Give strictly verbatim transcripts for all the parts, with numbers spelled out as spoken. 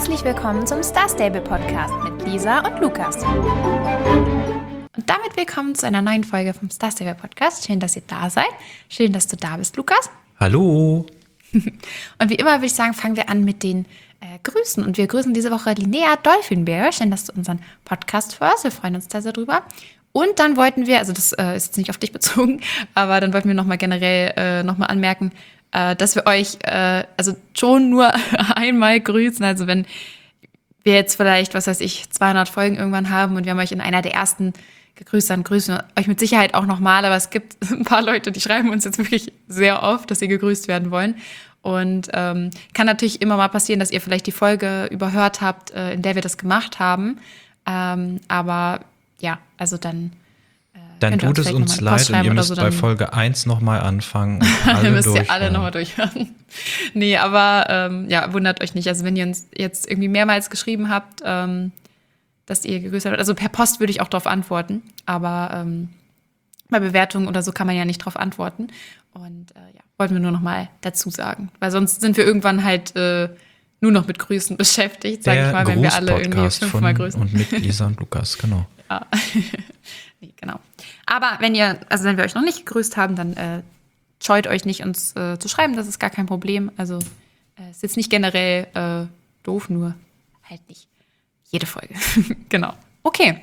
Herzlich willkommen zum Star Stable Podcast mit Lisa und Lukas. Und damit willkommen zu einer neuen Folge vom Star Stable Podcast. Schön, dass ihr da seid. Schön, dass du da bist, Lukas. Hallo. Und wie immer würde ich sagen, fangen wir an mit den äh, Grüßen. Und wir grüßen diese Woche Linnea Dolphinbear. Schön, dass du unseren Podcast hörst. Wir freuen uns da sehr drüber. Und dann wollten wir, also das äh, ist jetzt nicht auf dich bezogen, aber dann wollten wir nochmal generell äh, nochmal anmerken, äh, dass wir euch äh, also schon nur einmal grüßen. Also wenn wir jetzt vielleicht, was weiß ich, zweihundert Folgen irgendwann haben und wir haben euch in einer der ersten gegrüßt, dann grüßen wir euch mit Sicherheit auch nochmal. Aber es gibt ein paar Leute, die schreiben uns jetzt wirklich sehr oft, dass sie gegrüßt werden wollen. Und ähm, kann natürlich immer mal passieren, dass ihr vielleicht die Folge überhört habt, äh, in der wir das gemacht haben. Ähm, aber ja, also dann äh, Dann tut es uns leid und ihr müsst so, bei Folge eins nochmal anfangen und alle müsst durchhören. ihr alle nochmal durchhören. Nee, aber ähm, ja, wundert euch nicht. Also wenn ihr uns jetzt irgendwie mehrmals geschrieben habt, ähm, dass ihr gegrüßt habt, also per Post würde ich auch darauf antworten, aber ähm, bei Bewertungen oder so kann man ja nicht darauf antworten. Und äh, ja, wollten wir nur nochmal dazu sagen. Weil sonst sind wir irgendwann halt äh, nur noch mit Grüßen beschäftigt, sag ich mal, wenn wir alle irgendwie fünfmal grüßen. Und mit Lisa und Lukas, genau. Ja. Nee, genau. Aber wenn ihr, also wenn wir euch noch nicht gegrüßt haben, dann äh, scheut euch nicht, uns äh, zu schreiben. Das ist gar kein Problem. Also äh, ist jetzt nicht generell äh, doof, nur halt nicht jede Folge. Genau. Okay.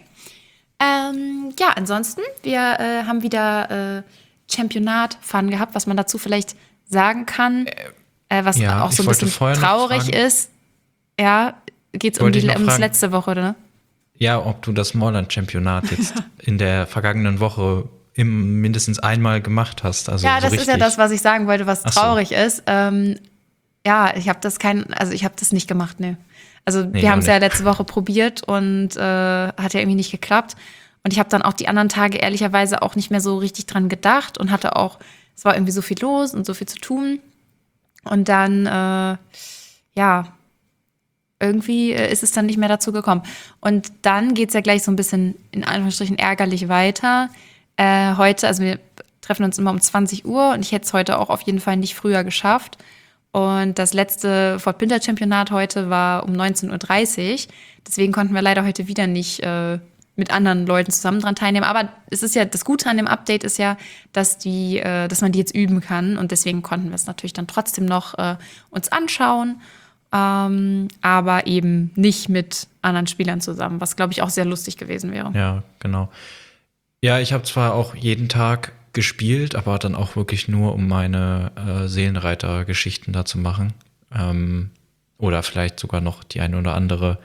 Ähm, ja, ansonsten, wir äh, haben wieder äh, Championat-Fun gehabt, was man dazu vielleicht sagen kann, äh, was ja, auch so ein bisschen traurig ist. Ja, geht's um, die, um das letzte Woche, oder? Ja, ob du das Moorland-Championat jetzt in der vergangenen Woche im, mindestens einmal gemacht hast. Also ja, so das richtig. ist ja das, was ich sagen wollte, was Ach so. traurig ist. Ähm, ja, ich habe das kein, also ich habe das nicht gemacht, ne. Also nee, wir haben es ja letzte Woche probiert und äh, hat ja irgendwie nicht geklappt. Und ich habe dann auch die anderen Tage ehrlicherweise auch nicht mehr so richtig dran gedacht und hatte auch, es war irgendwie so viel los und so viel zu tun. Und dann, äh, ja, irgendwie ist es dann nicht mehr dazu gekommen. Und dann geht's ja gleich so ein bisschen in Anführungsstrichen ärgerlich weiter. Äh, heute, also wir treffen uns immer um zwanzig Uhr und ich hätte es heute auch auf jeden Fall nicht früher geschafft. Und das letzte Fort Pinter Championat heute war um neunzehn Uhr dreißig. Deswegen konnten wir leider heute wieder nicht äh, mit anderen Leuten zusammen dran teilnehmen. Aber es ist ja, das Gute an dem Update ist ja, dass die, äh, dass man die jetzt üben kann. Und deswegen konnten wir es natürlich dann trotzdem noch äh, uns anschauen. Ähm, aber eben nicht mit anderen Spielern zusammen, was, glaube ich, auch sehr lustig gewesen wäre. Ja, genau. Ja, ich habe zwar auch jeden Tag gespielt, aber dann auch wirklich nur, um meine äh, Seelenreiter-Geschichten da zu machen. Ähm, oder vielleicht sogar noch die eine oder andere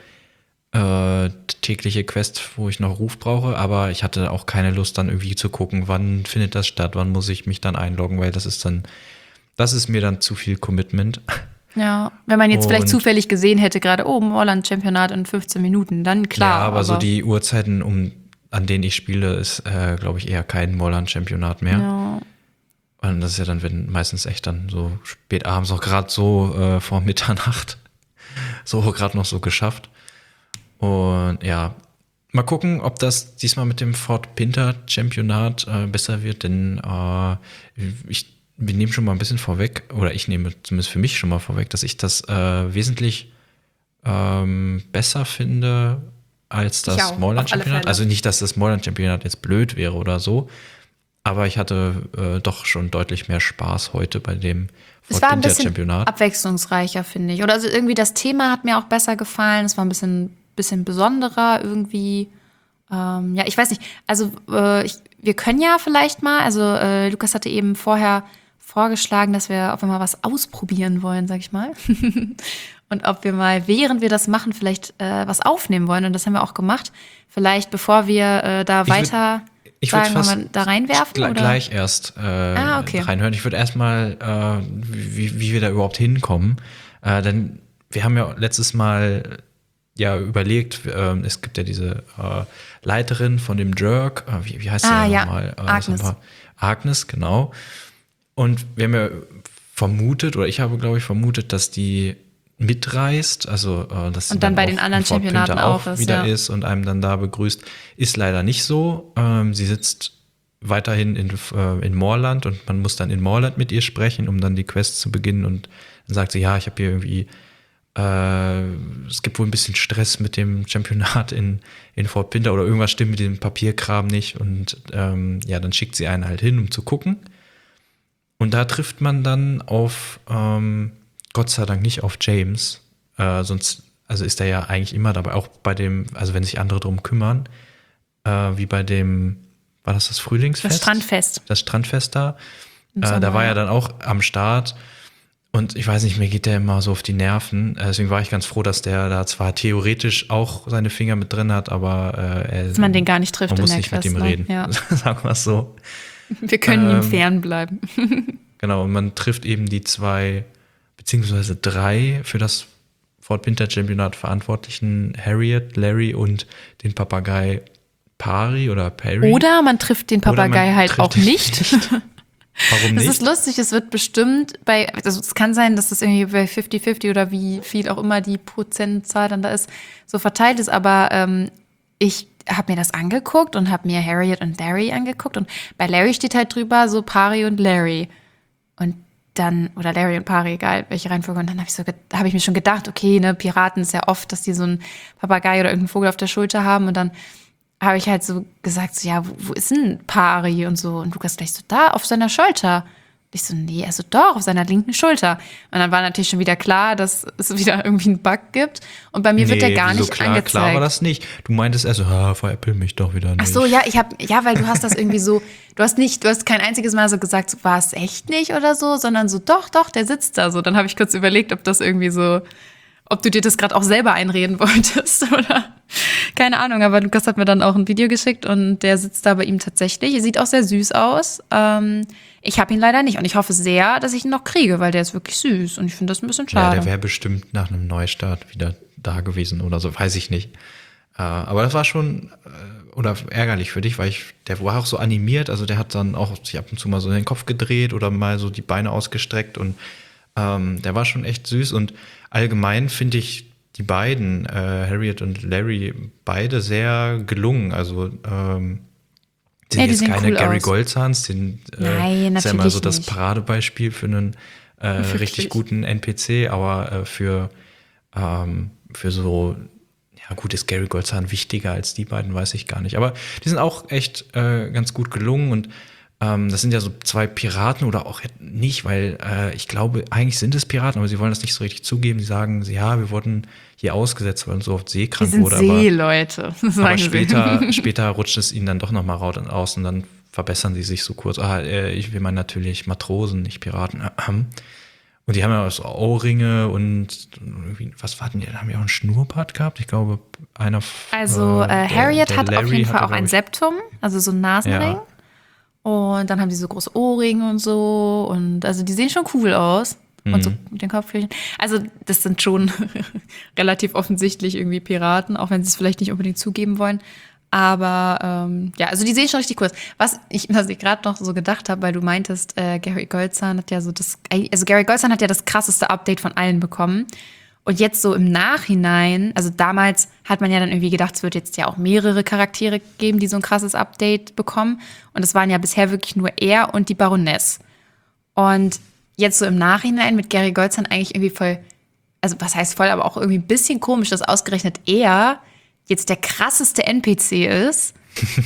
äh, tägliche Quest, wo ich noch Ruf brauche. Aber ich hatte auch keine Lust, dann irgendwie zu gucken, wann findet das statt, wann muss ich mich dann einloggen, weil das ist dann, das ist mir dann zu viel Commitment. Ja, wenn man jetzt und, vielleicht zufällig gesehen hätte, gerade, oh, Moorland-Championat in fünfzehn Minuten, dann klar. Ja, aber, aber so die Uhrzeiten, um, an denen ich spiele, ist, äh, glaube ich, eher kein Moorland-Championat mehr. Ja. Und das ist ja dann wenn, meistens echt dann so spät abends, auch gerade so äh, vor Mitternacht, so gerade noch so geschafft. Und ja, mal gucken, ob das diesmal mit dem Fort Pinter Championat äh, besser wird, denn äh, ich wir nehmen schon mal ein bisschen vorweg, oder ich nehme zumindest für mich schon mal vorweg, dass ich das äh, wesentlich ähm, besser finde als das Moorland-Championat. Also nicht, dass das Moorland-Championat jetzt blöd wäre oder so, aber ich hatte äh, doch schon deutlich mehr Spaß heute bei dem Es war ein bisschen abwechslungsreicher, finde ich. Oder also irgendwie das Thema hat mir auch besser gefallen. Es war ein bisschen, bisschen besonderer irgendwie. Ähm, ja, ich weiß nicht. Also äh, ich, wir können ja vielleicht mal, also äh, Lukas hatte eben vorher vorgeschlagen, dass wir, ob wir mal was ausprobieren wollen, sag ich mal. Und ob wir mal, während wir das machen, vielleicht äh, was aufnehmen wollen. Und das haben wir auch gemacht. Vielleicht, bevor wir äh, da ich weiter würd, ich sagen, wollen wir da reinwerfen? Gl- oder? Gleich erst äh, ah, okay. reinhören. Ich würde erstmal, äh, wie, wie wir da überhaupt hinkommen. Äh, denn wir haben ja letztes Mal ja überlegt, äh, es gibt ja diese äh, Leiterin von dem Jerk, äh, wie, wie heißt ah, sie ja. nochmal? Äh, Agnes. Paar, Agnes, genau. Und wir haben ja vermutet, oder ich habe, glaube ich, vermutet, dass die mitreist, also äh, dass sie und dann, dann bei den anderen Championaten auch, auch wieder ja. ist und einem dann da begrüßt, ist leider nicht so. Ähm, sie sitzt weiterhin in, äh, in Moorland und man muss dann in Moorland mit ihr sprechen, um dann die Quest zu beginnen. Und dann sagt sie, ja, ich habe hier irgendwie Äh, es gibt wohl ein bisschen Stress mit dem Championat in, in Fort Pinter oder irgendwas stimmt mit dem Papierkram nicht. Und ähm, ja, dann schickt sie einen halt hin, um zu gucken. Und da trifft man dann auf, ähm, Gott sei Dank nicht auf James. Äh, sonst, also ist er ja eigentlich immer dabei, auch bei dem, also wenn sich andere drum kümmern, äh, wie bei dem, war das das Frühlingsfest? Das Strandfest. Das Strandfest da. Äh, da war er dann auch am Start. Und ich weiß nicht, mir geht der immer so auf die Nerven. Deswegen war ich ganz froh, dass der da zwar theoretisch auch seine Finger mit drin hat, aber äh, er, dass man den gar nicht trifft. Man muss in der nicht Quest, mit ihm ne? reden, Ja. sagen wir es so. Wir können Ähm, ihm fernbleiben. Genau, und man trifft eben die zwei, beziehungsweise drei für das Fort Pinter Championat verantwortlichen Harriet, Larry und den Papagei Pari oder Perry. Oder man trifft den Oder man Papagei halt trifft auch ihn nicht. Warum Das nicht? ist lustig, es wird bestimmt bei, also es kann sein, dass das irgendwie bei fifty fifty oder wie viel auch immer die Prozentzahl dann da ist, so verteilt ist, aber ähm, ich habe mir das angeguckt und habe mir Harriet und Larry angeguckt und bei Larry steht halt drüber so Pari und Larry und dann, oder Larry und Pari, egal welche Reihenfolge, und dann habe ich, so, hab ich mir schon gedacht, okay, ne, Piraten ist ja oft, dass die so einen Papagei oder irgendeinen Vogel auf der Schulter haben und dann habe ich halt so gesagt, so, ja, wo, wo ist denn Pari und so? Und Lukas gleich so, da, auf seiner Schulter. Und ich so, nee, also doch, auf seiner linken Schulter. Und dann war natürlich schon wieder klar, dass es wieder irgendwie einen Bug gibt. Und bei mir wird der gar wieso? nicht klar, angezeigt. Klar war das nicht. Du meintest erst so, ah, veräppel mich doch wieder nicht. Ach so, ja, ich habe, ja, weil du hast das irgendwie so, du hast nicht, du hast kein einziges Mal so gesagt, so, war es echt nicht oder so, sondern so, doch, doch, der sitzt da so. Dann habe ich kurz überlegt, ob das irgendwie so, ob du dir das gerade auch selber einreden wolltest oder keine Ahnung, aber Lukas hat mir dann auch ein Video geschickt und der sitzt da bei ihm tatsächlich. Er sieht auch sehr süß aus. Ähm, ich habe ihn leider nicht und ich hoffe sehr, dass ich ihn noch kriege, weil der ist wirklich süß und ich finde das ein bisschen schade. Ja, der wäre bestimmt nach einem Neustart wieder da gewesen oder so, weiß ich nicht. Äh, aber das war schon äh, oder ärgerlich für dich, weil ich, der war auch so animiert, also der hat dann auch sich ab und zu mal so den Kopf gedreht oder mal so die Beine ausgestreckt und ähm, der war schon echt süß und allgemein finde ich die beiden, äh, Harriet und Larry, beide sehr gelungen. Also ähm, sind Ja, die jetzt sehen keine cool Gary aus. Goldzahns, den äh, Nein, ist ja mal so natürlich das nicht. Paradebeispiel für einen äh, Wirklich. richtig guten N P C, aber äh, für, ähm, für so, ja gut, ist Gary Goldzahn wichtiger als die beiden, weiß ich gar nicht. Aber die sind auch echt äh, ganz gut gelungen und ähm, das sind ja so zwei Piraten oder auch nicht, weil äh, ich glaube, eigentlich sind es Piraten, aber sie wollen das nicht so richtig zugeben. Sie sagen, ja, wir wurden hier ausgesetzt, weil uns so oft Die seekrank sind wurde. Aber, Seeleute, sagen aber sie. später, später rutscht es ihnen dann doch noch mal raus und aus und dann verbessern sie sich so kurz. Ah, äh, ich will mal natürlich Matrosen, nicht Piraten. Und die haben ja so Ohrringe und irgendwie, was war denn die? Haben die auch einen Schnurrbart gehabt? Ich glaube, einer. Also äh, der- Harriet der hat auf Larry jeden Fall hatte, auch ein glaub ich- Septum, also so ein Nasenring. Ja. Und dann haben die so große Ohrringe und so. Und also die sehen schon cool aus. Und so mit den Kopfhörchen. Also das sind schon relativ offensichtlich irgendwie Piraten, auch wenn sie es vielleicht nicht unbedingt zugeben wollen. Aber ähm, ja, also die sehen schon richtig cool aus. Was ich, was ich gerade noch so gedacht habe, weil du meintest, äh, Gary Goldzahn hat ja so das, also Gary Goldzahn hat ja das krasseste Update von allen bekommen. Und jetzt so im Nachhinein, also damals hat man ja dann irgendwie gedacht, es wird jetzt ja auch mehrere Charaktere geben, die so ein krasses Update bekommen. Und es waren ja bisher wirklich nur er und die Baroness. Und jetzt so im Nachhinein mit Gary Goldzahn eigentlich irgendwie voll, also was heißt voll, aber auch irgendwie ein bisschen komisch, dass ausgerechnet er jetzt der krasseste N P C ist.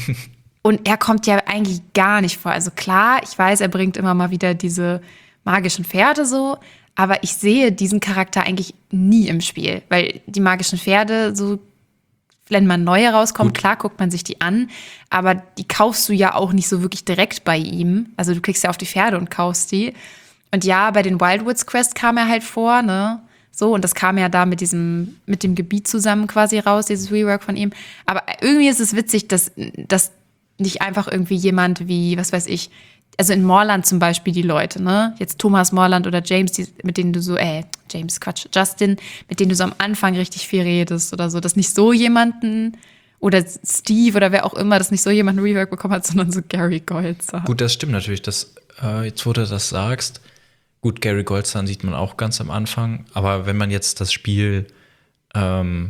Und er kommt ja eigentlich gar nicht vor. Also klar, ich weiß, er bringt immer mal wieder diese magischen Pferde so, aber ich sehe diesen Charakter eigentlich nie im Spiel, weil die magischen Pferde, so wenn man neue rauskommt, Gut. klar guckt man sich die an, aber die kaufst du ja auch nicht so wirklich direkt bei ihm. Also du klickst ja auf die Pferde und kaufst die. Und ja, bei den Wildwoods Quest kam er halt vor, ne? So, und das kam ja da mit diesem, mit dem Gebiet zusammen quasi raus, dieses Rework von ihm. Aber irgendwie ist es witzig, dass, dass nicht einfach irgendwie jemand wie, was weiß ich, also in Moorland zum Beispiel die Leute, ne? Jetzt Thomas Moorland oder James, die, mit denen du so, äh, James, Quatsch, Justin, mit denen du so am Anfang richtig viel redest oder so, dass nicht so jemanden oder Steve oder wer auch immer, dass nicht so jemand ein Rework bekommen hat, sondern so Gary Goldzahn. Gut, das stimmt natürlich. Das, äh, jetzt, wo du das sagst, gut, Gary Goldzahn sieht man auch ganz am Anfang, aber wenn man jetzt das Spiel ähm,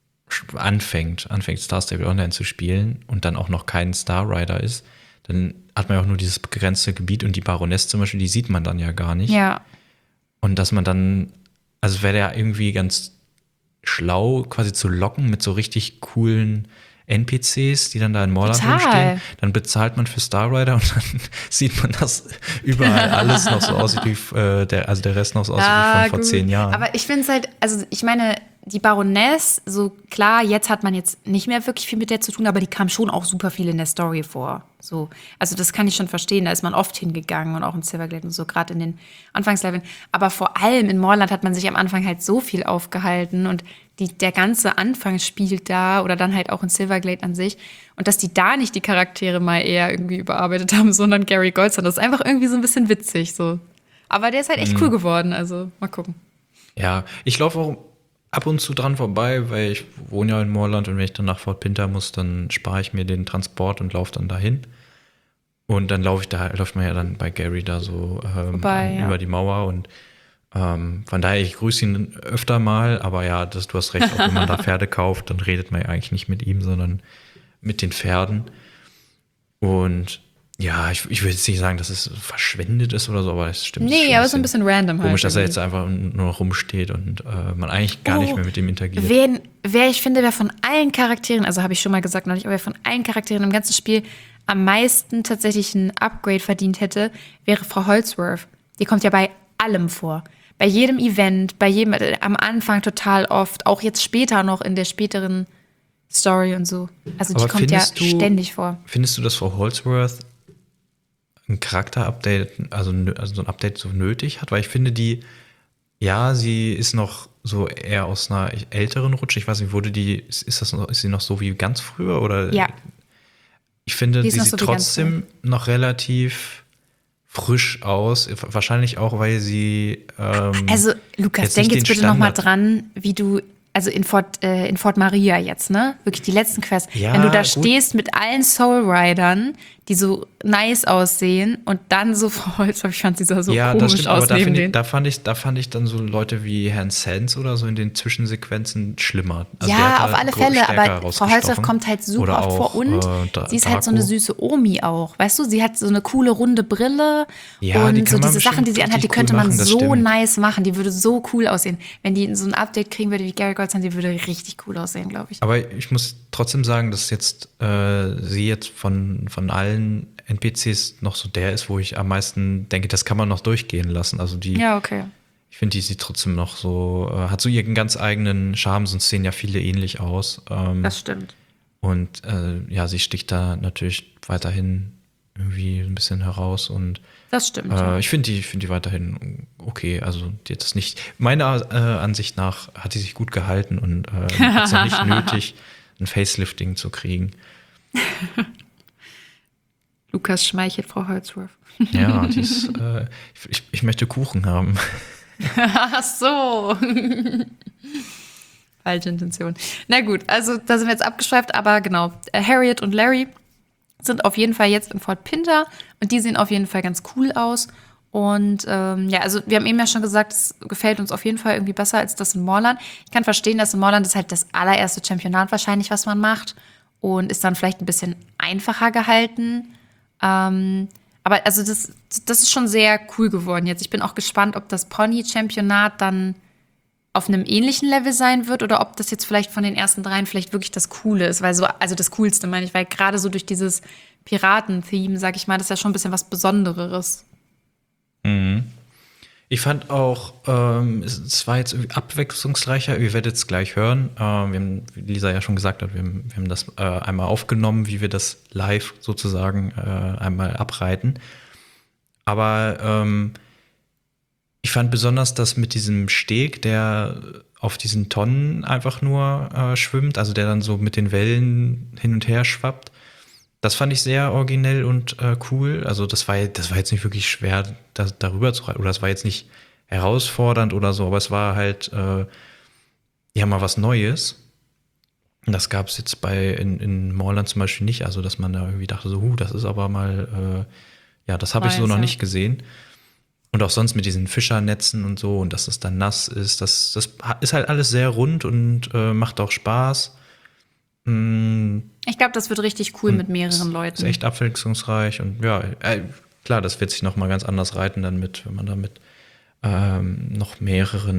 anfängt, anfängt Star Stable Online zu spielen und dann auch noch kein Star Rider ist, dann hat man ja auch nur dieses begrenzte Gebiet und die Baroness zum Beispiel, die sieht man dann ja gar nicht. Ja. Und dass man dann also wäre der irgendwie ganz schlau, quasi zu locken mit so richtig coolen N P Cs, die dann da in Morland Total. rumstehen. Dann bezahlt man für Star Rider und dann sieht man, dass überall alles noch so aussieht wie äh, der, also der Rest noch so aussieht Ja, wie von vor gut. zehn Jahren. Aber ich finde es halt, also ich meine, die Baroness, so klar, jetzt hat man jetzt nicht mehr wirklich viel mit der zu tun, aber die kam schon auch super viel in der Story vor. So, also das kann ich schon verstehen, da ist man oft hingegangen und auch in Silverglade und so, gerade in den Anfangsleveln. Aber vor allem in Morland hat man sich am Anfang halt so viel aufgehalten und die, der ganze Anfang spielt da oder dann halt auch in Silverglade an sich. Und dass die da nicht die Charaktere mal eher irgendwie überarbeitet haben, sondern Gary Goldson, das ist einfach irgendwie so ein bisschen witzig. So. Aber der ist halt echt Mhm. cool geworden, also mal gucken. Ja, ich laufe auch ab und zu dran vorbei, weil ich wohne ja in Morland und wenn ich dann nach Fort Pinter muss, dann spare ich mir den Transport und laufe dann dahin. Und dann laufe ich da, läuft man ja dann bei Gary da so ähm, Vorbei, ja. über die Mauer und ähm, von daher, ich grüße ihn öfter mal, aber ja, das, du hast recht, auch wenn man da Pferde kauft, dann redet man ja eigentlich nicht mit ihm, sondern mit den Pferden. Und ja, ich, ich will jetzt nicht sagen, dass es verschwendet ist oder so, aber es stimmt. Nee, schon aber so ein bisschen random halt. komisch, dass er irgendwie. jetzt einfach nur noch rumsteht und äh, man eigentlich gar Oh, nicht mehr mit ihm interagiert. Wen, wer ich finde, wer von allen Charakteren, also habe ich schon mal gesagt neulich, aber wer von allen Charakteren im ganzen Spiel am meisten tatsächlich ein Upgrade verdient hätte, wäre Frau Holdsworth. Die kommt ja bei allem vor. Bei jedem Event, bei jedem, äh, am Anfang total oft, auch jetzt später noch in der späteren Story und so. Also die Aber kommt ja findest du- ständig vor. Findest du, dass Frau Holdsworth ein Charakter-Update, also, nö- also so ein Update so nötig hat? Weil ich finde, die, ja, sie ist noch so eher aus einer älteren Rutsche. Ich weiß nicht, wurde die, ist, ist das noch, ist sie noch so wie ganz früher? Oder? Ja. Ich finde, Die sie ist noch sieht so wie ganz trotzdem noch relativ frisch aus. Wahrscheinlich auch, weil sie. Ähm, Also, Lukas, jetzt denk nicht jetzt den bitte noch mal Standard- dran, wie du, also in Fort, äh, in Fort Maria jetzt, ne? Wirklich die letzten Quests. Ja, Wenn du da gut. stehst mit allen Soul Riders, die so nice aussehen und dann so Frau Holz, ich fand sie sah so ja, das komisch stimmt, aus aber da, neben find ich, denen. da, fand ich, da fand ich dann so Leute wie Herrn Sands oder so in den Zwischensequenzen schlimmer. Also der Ja, hat da auf alle gro- Fälle, stärker aber Frau Holzhoff rausgestochen. kommt halt super Oder oft vor auch, und äh, Da- sie ist halt so eine Darko. süße Omi auch, weißt du? Sie hat so eine coole runde Brille Ja, die und so kann man diese Sachen, die sie bestimmt anhat, die richtig cool könnte man machen, das so stimmt. nice machen, die würde so cool aussehen. Wenn die so ein Update kriegen würde wie Gary Goldstein, die würde richtig cool aussehen, glaube ich. Aber ich muss trotzdem sagen, dass jetzt äh, sie jetzt von, von allen N P Cs noch so der ist, wo ich am meisten denke, das kann man noch durchgehen lassen. Also die, Ja, okay. ich finde, die sieht trotzdem noch so, äh, hat so ihren ganz eigenen Charme, sonst sehen ja viele ähnlich aus. Ähm, Das stimmt. und äh, ja, sie sticht da natürlich weiterhin irgendwie ein bisschen heraus und Das stimmt. Äh, ja. ich finde die, find die weiterhin okay. Also die hat das nicht, meiner äh, Ansicht nach hat die sich gut gehalten und äh, hat es noch nicht nötig, ein Facelifting zu kriegen. Lukas schmeichelt Frau Holzworth. Ja, die ist, äh, ich, ich möchte Kuchen haben. Ach so. Falsche Intention. Na gut, also da sind wir jetzt abgeschweift, aber genau. äh, Harriet und Larry sind auf jeden Fall jetzt in Fort Pinter und die sehen auf jeden Fall ganz cool aus. Und ähm, ja, also wir haben eben ja schon gesagt, es gefällt uns auf jeden Fall irgendwie besser als das in Morland. Ich kann verstehen, dass in Morland ist halt das allererste Championat wahrscheinlich, was man macht und ist dann vielleicht ein bisschen einfacher gehalten. Ähm, aber also das, das ist schon sehr cool geworden jetzt. Ich bin auch gespannt, ob das Pony-Championat dann auf einem ähnlichen Level sein wird oder ob das jetzt vielleicht von den ersten dreien vielleicht wirklich das Coole ist, weil so, also das Coolste meine ich, weil gerade so durch dieses Piraten-Theme, sag ich mal, das ist ja schon ein bisschen was Besondereres. Ich fand auch, ähm, es, es war jetzt irgendwie abwechslungsreicher. Ihr werdet es gleich hören. Ähm, wir haben, wie Lisa ja schon gesagt hat, wir haben, wir haben das äh, einmal aufgenommen, wie wir das live sozusagen äh, einmal abreiten. Aber ähm, ich fand besonders das mit diesem Steg, der auf diesen Tonnen einfach nur äh, schwimmt, also der dann so mit den Wellen hin und her schwappt. Das fand ich sehr originell und äh, cool. Also das war, das war jetzt nicht wirklich schwer, da, darüber zu reiten. Oder das war jetzt nicht herausfordernd oder so, aber es war halt äh, ja mal was Neues. Und das gab es jetzt bei in, in Morland zum Beispiel nicht. Also dass man da irgendwie dachte, so, huh, das ist aber mal, äh, ja, das habe ich so Weiß, noch ja. nicht gesehen. Und auch sonst mit diesen Fischernetzen und so und dass es dann nass ist. Das, das ist halt alles sehr rund und äh, macht auch Spaß. Mm, Ich glaube, das wird richtig cool mit mehreren ist Leuten. echt abwechslungsreich und ja, äh, klar, das wird sich noch mal ganz anders reiten dann mit, wenn man da mit ähm, noch mehreren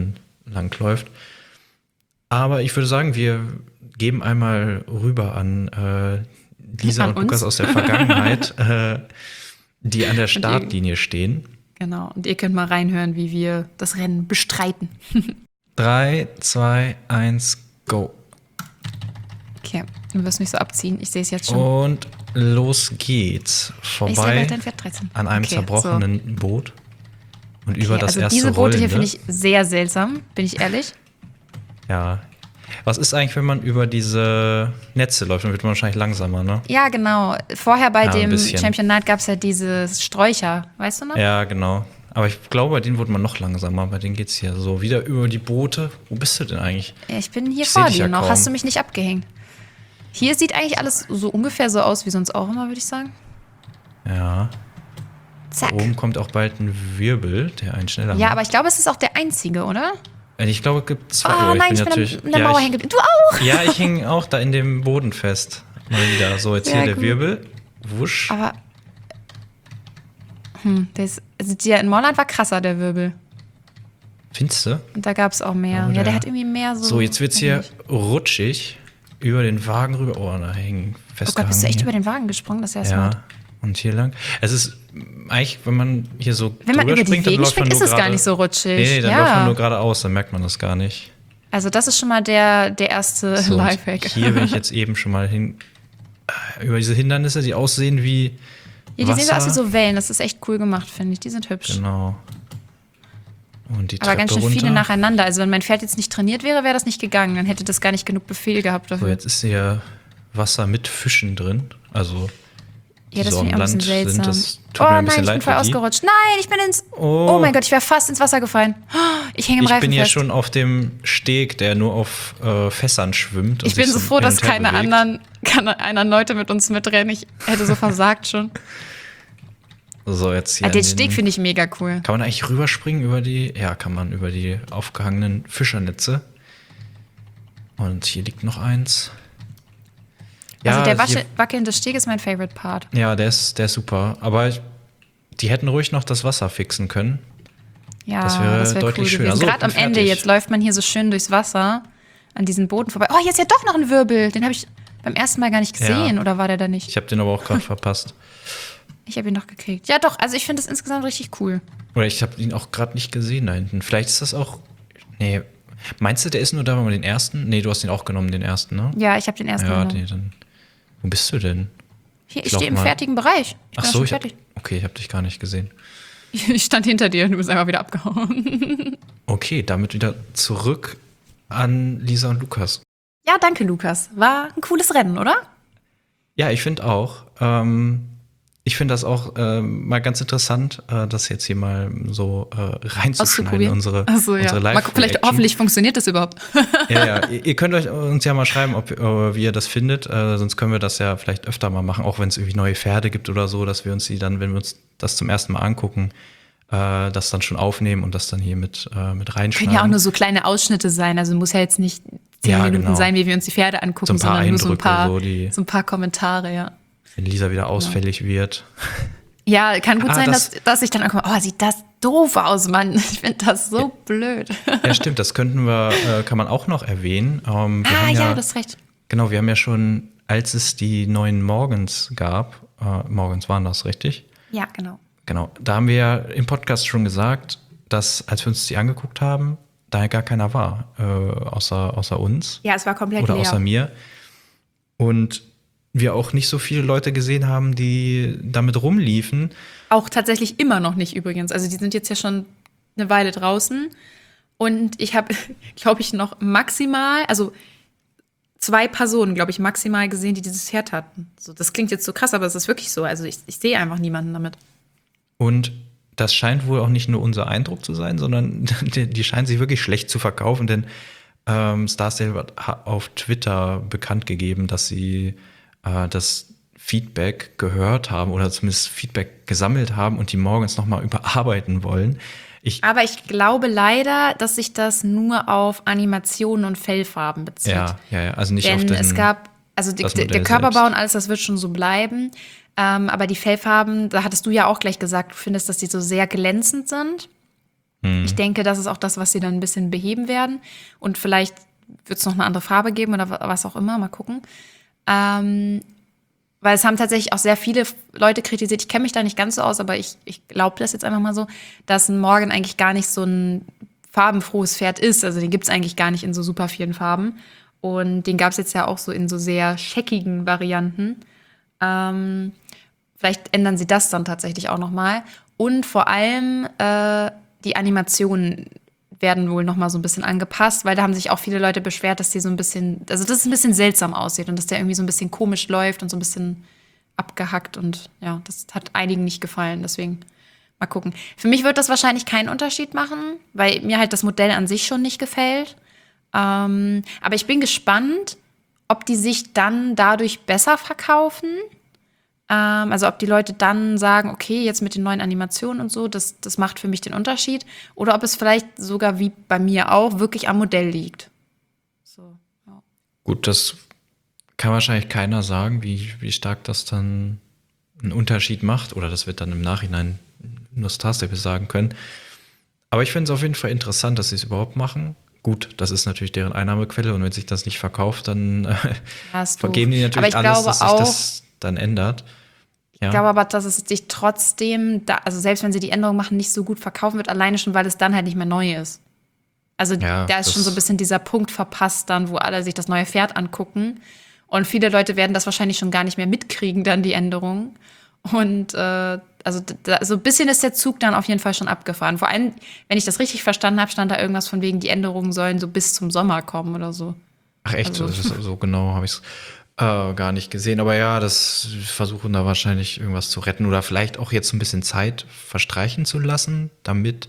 langläuft. Aber ich würde sagen, wir geben einmal rüber an äh, Lisa An und uns? Lukas aus der Vergangenheit, äh, die an der Startlinie stehen. Genau. Und ihr könnt mal reinhören, wie wir das Rennen bestreiten. Drei, zwei, eins, go. Okay, du wirst mich so abziehen. Ich sehe es jetzt schon. Und los geht's. ich sehe Vorbei weiter in Pferd dreizehn. an einem Okay, zerbrochenen Boot. Und über Okay, das also erste diese Boote hier rollende. finde ich sehr seltsam, bin ich ehrlich. Ja. Was ist eigentlich, wenn man über diese Netze läuft? Dann wird man wahrscheinlich langsamer, ne? Ja, genau. Vorher bei Ja, ein dem bisschen. Champion Night gab es ja diese Sträucher, weißt du noch? Ja, genau. Aber ich glaube, bei denen wurde man noch langsamer. Bei denen geht's hier so wieder über die Boote. Wo bist du denn eigentlich? Ja, ich bin hier Ich seh vor dich dir ja noch. kaum. Hast du mich nicht abgehängt? Hier sieht eigentlich alles so ungefähr so aus wie sonst auch immer, würde ich sagen. Ja. Zack. Oben kommt auch bald ein Wirbel, der einen schneller Ja, macht. aber ich glaube, es ist auch der einzige, oder? Ich glaube, es gibt zwei. Oh Oh, nein, ich bin natürlich. an der ja, Mauer ich- hängen geblieben. Du auch! Ja, ich hing auch da in dem Boden fest. Mal wieder. So, jetzt Ja, hier der gut. Wirbel. Wusch. Aber. Hm, der, ist, also der in Molland war krasser, der Wirbel. Findest du? Und da gab es auch mehr. Oh, ja, der- der hat irgendwie mehr so. So, jetzt wird's weiß hier nicht. rutschig über den Wagen rüber. Oh, da hängen Oh festgehangen. Gott, bist du echt hier. über den Wagen gesprungen? Das ist ja Ja. smart. Und hier lang. Es ist eigentlich, wenn man hier so Wenn man drüber über die springt, dann Wege läuft man springt, nur ist es gar gerade- nicht so rutschig. Nee, nee, dann ja. läuft man nur geradeaus, dann merkt man das gar nicht. Also, das ist schon mal der, der erste So, und Lifehack. hier bin ich jetzt eben schon mal hin. äh, Über diese Hindernisse, die aussehen wie. Ja, die sehen so Wasser. aus wie so Wellen. Das ist echt cool gemacht, finde ich. Die sind hübsch. Genau. Und die Aber Treppe ganz schön runter. viele nacheinander. Also, wenn mein Pferd jetzt nicht trainiert wäre, wäre das nicht gegangen. Dann hätte das gar nicht genug Befehl gehabt So, dafür. jetzt ist hier Wasser mit Fischen drin. Also, die Ja, das so finde am ich auch ein Land bisschen seltsam. sind. Das tut Oh mir ein nein, bisschen ich bin leid voll für die. ausgerutscht. Nein, ich bin ins. Oh. Oh, mein Gott, ich wäre fast ins Wasser gefallen. Oh, ich hänge im Ich Reifen bin hier fest. schon auf dem Steg, der nur auf äh, Fässern schwimmt. und Ich bin sich so froh, hin dass und her keine bewegt. anderen, keine anderen Leute mit uns mitrennen. Ich hätte so versagt schon. So, jetzt hier. Ah, an den den- Steg finde ich mega cool. Kann man eigentlich rüberspringen über die. Ja, kann man über die aufgehangenen Fischernetze. Und hier liegt noch eins. also der hier- wasche, wackelnde Steg ist mein Favorite Part. Ja, der ist, der ist super. Aber ich, die hätten ruhig noch das Wasser fixen können. Ja, Das wäre das wäre deutlich cool schöner. gewesen. So, Gerade am bin Ende, fertig. jetzt läuft man hier so schön durchs Wasser an diesen Booten vorbei. Oh, hier ist ja doch noch ein Wirbel. Den habe ich beim ersten Mal gar nicht gesehen. Ja. Oder war der da nicht? Ich habe den aber auch gerade verpasst. Ich habe ihn noch gekriegt. Ja, doch. Also ich finde das insgesamt richtig cool. Oder ich habe ihn auch gerade nicht gesehen da hinten. Vielleicht ist das auch. Nee. Meinst du, der ist nur da, wenn man den ersten? Nee, du hast den auch genommen, den ersten, ne? Ja, ich habe den ersten Ja, genommen. nee, dann. Wo bist du denn? Hier, ich Ich glaub stehe im mal- fertigen Bereich. Ich Ach bin so, schon ich hab, fertig. okay, ich habe dich gar nicht gesehen. Ich stand hinter dir und du bist einfach wieder abgehauen. Okay, damit wieder zurück an Lisa und Lukas. Ja, danke, Lukas. War ein cooles Rennen, oder? Ja, ich finde auch. Ähm, ich finde das auch ähm, mal ganz interessant, äh, das jetzt hier mal so äh, reinzuschneiden, Auszuprobieren. unsere, Achso, ja. unsere Mal gucken, vielleicht Live-Reaction. hoffentlich funktioniert das überhaupt. Ja, ja. Ihr ihr könnt euch uns ja mal schreiben, ob, äh, wie ihr das findet. Äh, sonst können wir das ja vielleicht öfter mal machen, auch wenn es irgendwie neue Pferde gibt oder so, dass wir uns die dann, wenn wir uns das zum ersten Mal angucken, äh, das dann schon aufnehmen und das dann hier mit, äh, mit reinschneiden. Können ja auch nur so kleine Ausschnitte sein. Also muss ja jetzt nicht zehn Ja, Minuten genau. sein, wie wir uns die Pferde angucken, So ein paar sondern nur so ein Eindrücke, paar, so die- so ein paar Kommentare, ja. Wenn Lisa wieder ausfällig wird. Ja, kann gut Ah, sein, das- dass, dass ich dann ankomme, oh, sieht das doof aus, Mann. Ich finde das so blöd. Ja, stimmt, das könnten wir, äh, kann man auch noch erwähnen. Ähm, wir Ah, haben ja, ja, du hast recht. Genau, wir haben ja schon, als es die neuen Morgens gab, äh, Morgens waren das, richtig? Ja, genau. Genau, da haben wir ja im Podcast schon gesagt, dass, als wir uns die angeguckt haben, da gar keiner war, äh, außer, außer uns Ja, es war komplett oder leer. außer mir. Und wir auch nicht so viele Leute gesehen haben, die damit rumliefen. Auch tatsächlich immer noch nicht übrigens. Also die sind jetzt ja schon eine Weile draußen. Und ich habe, glaube ich, noch maximal, also zwei Personen, glaube ich, maximal gesehen, die dieses Pferd hatten. So, das klingt jetzt so krass, aber es ist wirklich so. Also ich, ich sehe einfach niemanden damit. Und das scheint wohl auch nicht nur unser Eindruck zu sein, sondern die, die scheinen sich wirklich schlecht zu verkaufen, denn ähm, Starsdale hat auf Twitter bekannt gegeben, dass sie äh, das Feedback gehört haben oder zumindest Feedback gesammelt haben und die morgens nochmal überarbeiten wollen. Ich, Aber ich glaube leider, dass sich das nur auf Animationen und Fellfarben bezieht. ja, ja, ja, also nicht Denn auf den, es gab, also die, das der Modell Körperbau selbst. und alles, das wird schon so bleiben. Ähm, aber die Fellfarben, da hattest du ja auch gleich gesagt, du findest, dass die so sehr glänzend sind. Hm. Ich denke, das ist auch das, was sie dann ein bisschen beheben werden. Und vielleicht wird es noch eine andere Farbe geben oder was auch immer. Mal gucken. Ähm, weil es haben tatsächlich auch sehr viele Leute kritisiert. Ich kenne mich da nicht ganz so aus, aber ich, ich glaube das jetzt einfach mal so, dass ein Morgan eigentlich gar nicht so ein farbenfrohes Pferd ist. Also den gibt es eigentlich gar nicht in so super vielen Farben. Und den gab es jetzt ja auch so in so sehr scheckigen Varianten. Ähm, vielleicht ändern sie das dann tatsächlich auch noch mal. Und vor allem äh, die Animationen werden wohl noch mal so ein bisschen angepasst, weil da haben sich auch viele Leute beschwert, dass die so ein bisschen, also dass es ein bisschen seltsam aussieht und dass der irgendwie so ein bisschen komisch läuft und so ein bisschen abgehackt und ja, das hat einigen nicht gefallen, deswegen mal gucken. Für mich wird das wahrscheinlich keinen Unterschied machen, weil mir halt das Modell an sich schon nicht gefällt. Ähm, aber ich bin gespannt, ob die sich dann dadurch besser verkaufen. Ähm, also ob die Leute dann sagen, okay, jetzt mit den neuen Animationen und so, das, das macht für mich den Unterschied. Oder ob es vielleicht sogar wie bei mir auch wirklich am Modell liegt. So, ja. Gut, das kann wahrscheinlich keiner sagen, wie, wie stark das dann einen Unterschied macht. Oder das wird dann im Nachhinein nur Star Stable sagen können. Aber ich finde es auf jeden Fall interessant, dass sie es überhaupt machen. Gut, das ist natürlich deren Einnahmequelle und wenn sich das nicht verkauft, dann äh, vergeben die natürlich alles, dass sich auch, das dann ändert. Ja. Ich glaube aber, dass es sich trotzdem, da, also selbst wenn sie die Änderungen machen, nicht so gut verkaufen wird, alleine schon, weil es dann halt nicht mehr neu ist. Also ja, da ist schon so ein bisschen dieser Punkt verpasst dann, wo alle sich das neue Pferd angucken. Und viele Leute werden das wahrscheinlich schon gar nicht mehr mitkriegen, dann die Änderungen. Und äh, also da, so ein bisschen ist der Zug dann auf jeden Fall schon abgefahren. Vor allem, wenn ich das richtig verstanden habe, stand da irgendwas von wegen, die Änderungen sollen so bis zum Sommer kommen oder so. Ach echt, Also. das ist so genau habe ich es äh, gar nicht gesehen. Aber ja, das versuchen da wahrscheinlich irgendwas zu retten oder vielleicht auch jetzt ein bisschen Zeit verstreichen zu lassen, damit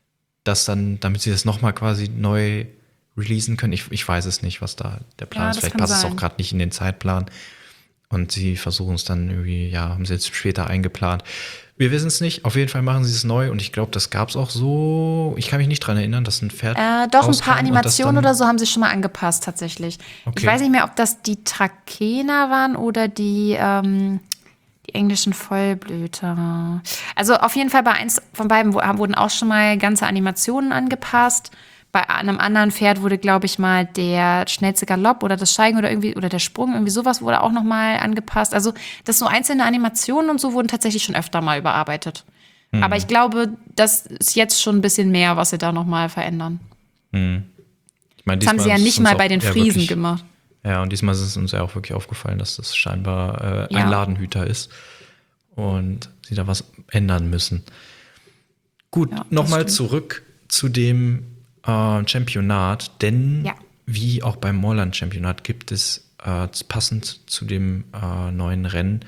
das dann, damit sie das nochmal quasi neu releasen können. Ich, ich weiß es nicht, was da der Plan Ja, ist. das Vielleicht kann passt es sein. auch gerade nicht in den Zeitplan. Und sie versuchen es dann irgendwie, ja, haben sie jetzt später eingeplant. Wir wissen es nicht. Auf jeden Fall machen sie es neu. Und ich glaube, das gab es auch so. Ich kann mich nicht dran erinnern, dass ein Pferd. Äh, doch, ein rauskam paar und das Animationen dann- oder so haben sie schon mal angepasst, tatsächlich. Okay. Ich weiß nicht mehr, ob das die Trakehner waren oder die, ähm, die englischen Vollblüter. Also auf jeden Fall bei eins von beiden wo- wurden auch schon mal ganze Animationen angepasst. Bei einem anderen Pferd wurde, glaube ich, mal der schnellste Galopp oder das Steigen oder irgendwie oder der Sprung, irgendwie sowas wurde auch noch mal angepasst. Also, das so einzelne Animationen und so wurden tatsächlich schon öfter mal überarbeitet. Mhm. Aber ich glaube, das ist jetzt schon ein bisschen mehr, was sie da noch mal verändern. Mhm. Ich meine, Das haben diesmal sie ja ist nicht uns mal auch bei den eher Friesen wirklich- gemacht. Ja, und diesmal ist es uns ja auch wirklich aufgefallen, dass das scheinbar äh, Ja. ein Ladenhüter ist und sie da was ändern müssen. Gut, Ja, das nochmal stimmt. zurück zu dem äh, Championat, denn Ja. wie auch beim Moorland-Championat gibt es äh, passend zu dem äh, neuen Rennen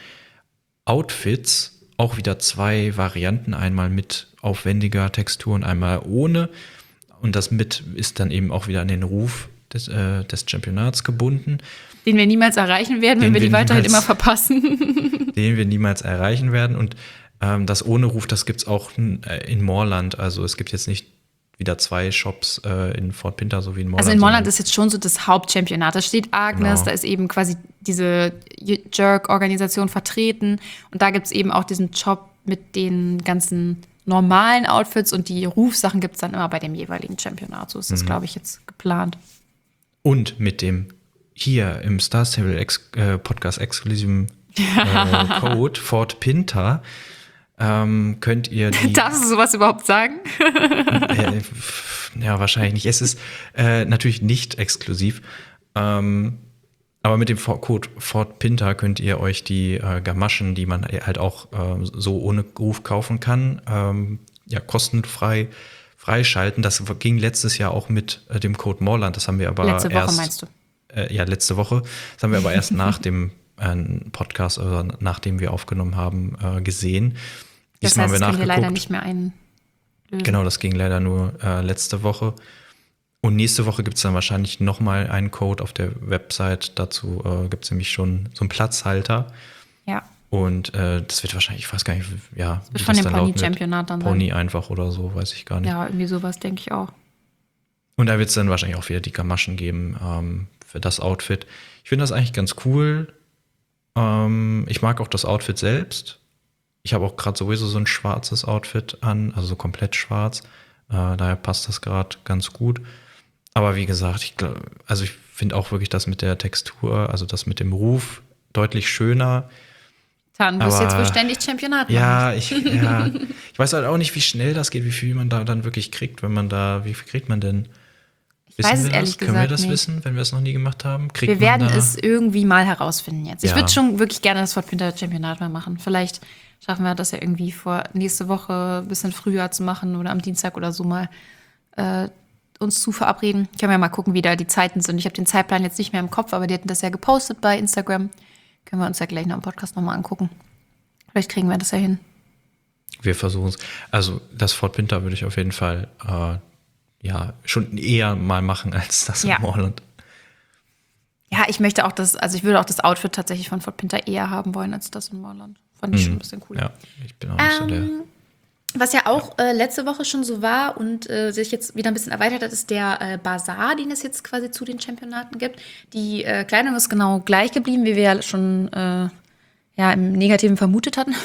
Outfits, auch wieder zwei Varianten, einmal mit aufwendiger Textur und einmal ohne. Und das mit ist dann eben auch wieder an den Ruf des, äh, des Championats gebunden, Den wir niemals erreichen werden, wenn Den wir die wir weiterhin niemals- immer verpassen. den wir niemals erreichen werden. Und ähm, das ohne Ruf, das gibt es auch äh, in Moorland. Also es gibt jetzt nicht wieder zwei Shops äh, in Fort Pinter, so wie in Moorland. Also in Moorland sondern- ist jetzt schon so das Hauptchampionat. Da steht Agnes, Genau. da ist eben quasi diese Jerk-Organisation vertreten. Und da gibt es eben auch diesen Shop mit den ganzen normalen Outfits und die Rufsachen gibt es dann immer bei dem jeweiligen Championat. So ist Mhm. das, glaube ich, jetzt geplant. Und mit dem hier im Star Stable Ex äh, Podcast exklusiven äh, Code Fort Pinter ähm, könnt ihr die Darfst du sowas überhaupt sagen? äh, ja, wahrscheinlich nicht. Es ist äh, natürlich nicht exklusiv. Ähm, aber mit dem For- Code Fort Pinter könnt ihr euch die äh, Gamaschen, die man halt auch äh, so ohne Ruf kaufen kann, ähm, ja, kostenfrei freischalten. Das ging letztes Jahr auch mit äh, dem Code Moorland. Das haben wir aber Letzte Woche erst, meinst du? Äh, ja, letzte Woche. Das haben wir aber erst nach dem äh, Podcast, oder nachdem wir aufgenommen haben, äh, gesehen. Das Diesmal heißt, das haben können wir wir leider nachgeguckt. nicht mehr einlösen. Genau, das ging leider nur äh, letzte Woche. Und nächste Woche gibt es dann wahrscheinlich noch mal einen Code auf der Website. Dazu äh, gibt es nämlich schon so einen Platzhalter. Ja, Und äh, das wird wahrscheinlich, ich weiß gar nicht, ja, wird wie von das dem dann lauten wird. Pony-Championat dann Pony einfach oder so, weiß ich gar sein. nicht. Ja, irgendwie sowas denke ich auch. Und da wird es dann wahrscheinlich auch wieder die Gamaschen geben ähm, für das Outfit. Ich finde das eigentlich ganz cool. Ähm, ich mag auch das Outfit selbst. Ich habe auch gerade sowieso so ein schwarzes Outfit an, also so komplett schwarz. Äh, daher passt das gerade ganz gut. Aber wie gesagt, ich glaub, also ich finde auch wirklich das mit der Textur, also das mit dem Ruf deutlich schöner. Tan, du wirst Aber- jetzt wohl ständig Championat machen. Ja, ich, ja, ich weiß halt auch nicht, wie schnell das geht, wie viel man da dann wirklich kriegt, wenn man da, wie viel kriegt man denn? Ich weiß es wir ehrlich das? Können wir gesagt das nicht. wissen, wenn wir es noch nie gemacht haben? Kriegt Wir werden man da, es irgendwie mal herausfinden jetzt. Ich Ja. würde schon wirklich gerne das Fortpinter-Championat mal machen. Vielleicht schaffen wir das ja irgendwie vor nächste Woche ein bisschen früher zu machen oder am Dienstag oder so mal äh, uns zu verabreden. Können wir mal gucken, wie da die Zeiten sind. Ich habe den Zeitplan jetzt nicht mehr im Kopf, aber die hatten das ja gepostet bei Instagram. Können wir uns ja gleich noch im Podcast nochmal angucken. Vielleicht kriegen wir das ja hin. Wir versuchen es. Also das Fort Pinter würde ich auf jeden Fall äh, ja schon eher mal machen als das Ja. in Moorland. Ja, ich möchte auch das, also ich würde auch das Outfit tatsächlich von Fort Pinter eher haben wollen als das in Moorland. Fand ich schon ein bisschen cool. Ja, ich bin auch nicht so der. Ähm, Was ja auch äh, letzte Woche schon so war und äh, sich jetzt wieder ein bisschen erweitert hat, ist der äh, Bazar, den es jetzt quasi zu den Championaten gibt. Die äh, Kleidung ist genau gleich geblieben, wie wir ja schon äh, ja, im Negativen vermutet hatten.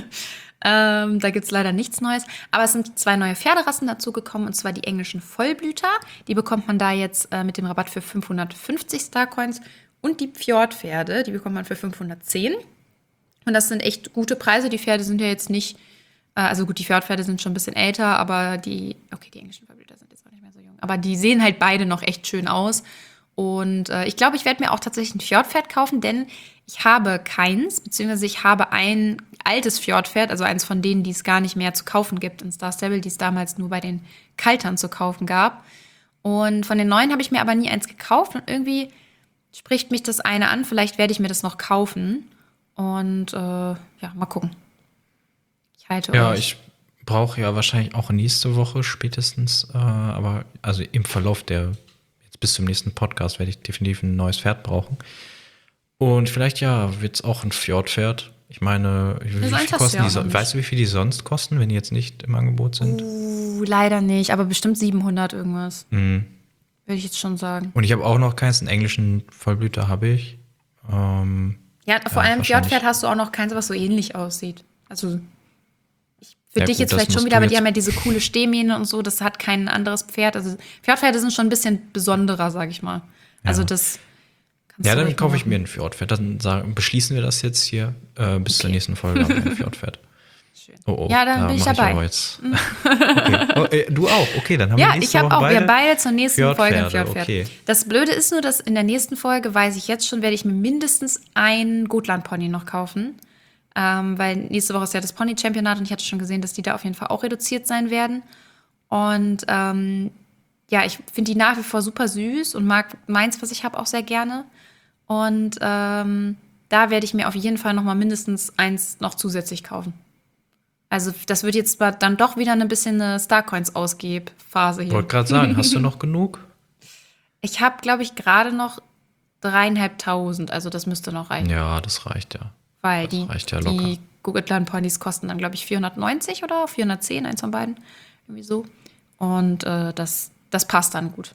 ähm, da gibt es leider nichts Neues. Aber es sind zwei neue Pferderassen dazugekommen, und zwar die englischen Vollblüter. Die bekommt man da jetzt äh, mit dem Rabatt für fünfhundertfünfzig Starcoins. Und die Fjordpferde, die bekommt man für fünfhundertzehn. Und das sind echt gute Preise. Die Pferde sind ja jetzt nicht, äh, also gut, die Fjordpferde sind schon ein bisschen älter, aber die, okay, die englischen Vollblüter sind jetzt auch nicht mehr so jung. Aber die sehen halt beide noch echt schön aus. Und äh, ich glaube, ich werde mir auch tatsächlich ein Fjordpferd kaufen, denn ich habe keins, beziehungsweise ich habe ein altes Fjordpferd, also eins von denen, die es gar nicht mehr zu kaufen gibt in Star Stable, die es damals nur bei den Kaltern zu kaufen gab. Und von den neuen habe ich mir aber nie eins gekauft und irgendwie spricht mich das eine an. Vielleicht werde ich mir das noch kaufen. Und äh, ja, mal gucken. Ich halte Ja, euch. ich brauche ja wahrscheinlich auch nächste Woche spätestens, äh, aber also im Verlauf der, jetzt bis zum nächsten Podcast werde ich definitiv ein neues Pferd brauchen. Und vielleicht ja, wird es auch ein Fjordpferd. Ich meine, wie viel eins hast du kosten ja die auch so, noch nicht. weißt du, wie viel die sonst kosten, wenn die jetzt nicht im Angebot sind? Uh, leider nicht, aber bestimmt siebenhundert irgendwas. Mhm. Würde ich jetzt schon sagen. Und ich habe auch noch keins, einen englischen Vollblüter habe ich. Ähm, Ja, vor Ja, allem wahrscheinlich. Fjordpferd hast du auch noch keins, was so ähnlich aussieht. Also ich, für Ja, dich gut, jetzt das vielleicht schon musst wieder, du aber die jetzt- haben ja diese coole Stehmähne und so, das hat kein anderes Pferd. Also Fjordpferde sind schon ein bisschen besonderer, sag ich mal. Also Ja. das kannst ja, du dann ruhig kaufe mal ich mir machen. ein Fjordpferd. Dann sagen, beschließen wir das jetzt hier äh, bis zur Okay. nächsten Folge haben wir ein Fjordpferd. Schön. Oh, oh, Ja, dann da bin ich mach dabei. aber jetzt. okay. Oh, äh, du auch, okay, dann haben Ja, wir nächste ich habe Woche auch. Wir beide. beide zur nächsten Folge ein Fjordpferde, Fjordpferd. okay. Das Blöde ist nur, dass in der nächsten Folge, weiß ich jetzt schon, werde ich mir mindestens ein Gotland-Pony noch kaufen. Ähm, weil nächste Woche ist ja das Pony-Championat und ich hatte schon gesehen, dass die da auf jeden Fall auch reduziert sein werden. Und ähm, ja, ich finde die nach wie vor super süß und mag meins, was ich habe, auch sehr gerne. Und ähm, da werde ich mir auf jeden Fall noch mal mindestens eins noch zusätzlich kaufen. Also das wird jetzt zwar dann doch wieder ein bisschen eine Starcoins-Ausgeb-Phase Ich hier. wollte gerade sagen, hast du noch genug? Ich habe, glaube ich, gerade noch dreieinhalbtausend. Also das müsste noch reichen. Ja, das reicht ja. Weil das die, reicht ja locker. die Gotland-Ponys kosten dann, glaube ich, vierhundertneunzig oder vierhundertzehn, eins von beiden. Irgendwie so. Und äh, das, das passt dann gut.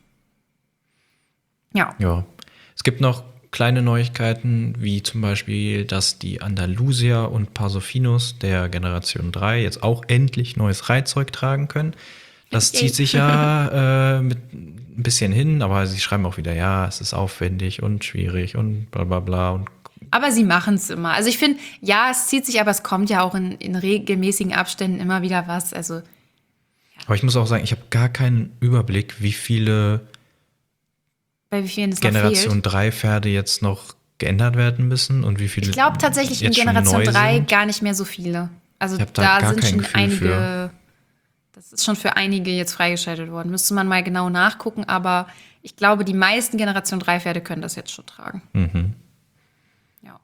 Ja. Ja. Es gibt noch kleine Neuigkeiten, wie zum Beispiel, dass die Andalusier und Pasofinos der Generation drei jetzt auch endlich neues Reitzeug tragen können. Das Yay. zieht sich ja äh, mit ein bisschen hin, aber sie schreiben auch wieder, ja, es ist aufwendig und schwierig und bla bla bla. Und Aber sie machen es immer. Also ich finde, ja, es zieht sich, aber es kommt ja auch in, in regelmäßigen Abständen immer wieder was. Also aber ich muss auch sagen, ich habe gar keinen Überblick, wie viele bei wie vielen es noch Generation fehlt. drei Pferde jetzt noch geändert werden müssen und wie viele Ich glaube tatsächlich in jetzt schon Generation neu drei sind. gar nicht mehr so viele. Also Ich hab da da, gar sind kein schon Gefühl einige, für. das ist schon für einige jetzt freigeschaltet worden. Müsste man mal genau nachgucken, aber ich glaube, die meisten Generation drei Pferde können das jetzt schon tragen. Mhm. Ja.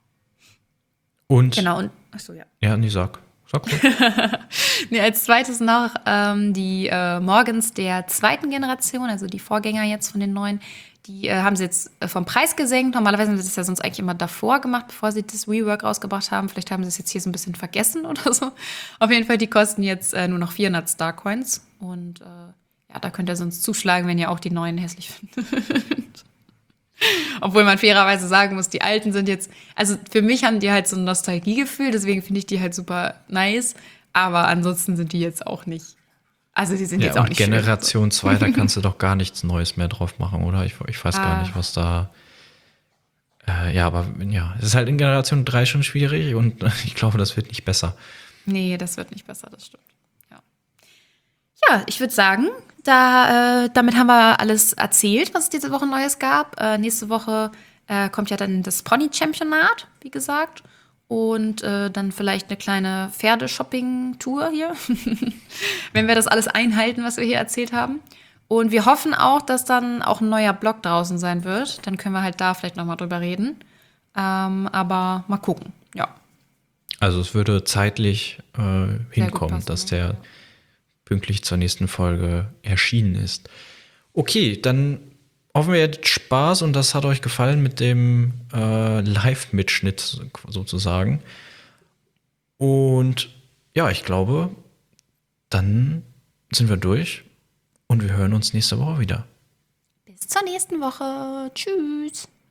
Und Genau, und achso, ja. ja, nee, sag. Sag gut. Nee, als zweites noch ähm, die äh, Morgans der zweiten Generation, also die Vorgänger jetzt von den neuen, die äh, haben sie jetzt äh, vom Preis gesenkt. Normalerweise haben sie das ja sonst eigentlich immer davor gemacht, bevor sie das Rework rausgebracht haben. Vielleicht haben sie es jetzt hier so ein bisschen vergessen oder so. Auf jeden Fall, die kosten jetzt äh, nur noch vierhundert Starcoins. Und äh, ja, da könnt ihr sonst zuschlagen, wenn ihr auch die neuen hässlich findet. Obwohl man fairerweise sagen muss, die alten sind jetzt, also für mich haben die halt so ein Nostalgiegefühl, deswegen finde ich die halt super nice. Aber ansonsten sind die jetzt auch nicht Also die sind Ja, jetzt auch und nicht Generation zwei, da kannst du doch gar nichts Neues mehr drauf machen, oder? Ich, ich weiß gar Ah. nicht, was da. Äh, ja, aber ja, es ist halt in Generation drei schon schwierig und ich glaube, das wird nicht besser. schön. Nee, das wird nicht besser, das stimmt. Ja, ja ich würde sagen, da, äh, damit haben wir alles erzählt, was es diese Woche Neues gab. Äh, nächste Woche äh, kommt ja dann das Pony-Championat, wie gesagt. Und äh, dann vielleicht eine kleine Pferdeshopping-Tour hier, wenn wir das alles einhalten, was wir hier erzählt haben. Und wir hoffen auch, dass dann auch ein neuer Blog draußen sein wird. Dann können wir halt da vielleicht noch mal drüber reden. Ähm, aber mal gucken, ja. Also es würde zeitlich äh, hinkommen, passen, dass ja. der pünktlich zur nächsten Folge erschienen ist. Okay, dann hoffen wir, ihr hattet Spaß und das hat euch gefallen mit dem äh, Live-Mitschnitt sozusagen. Und ja, ich glaube, dann sind wir durch und wir hören uns nächste Woche wieder. Bis zur nächsten Woche. Tschüss.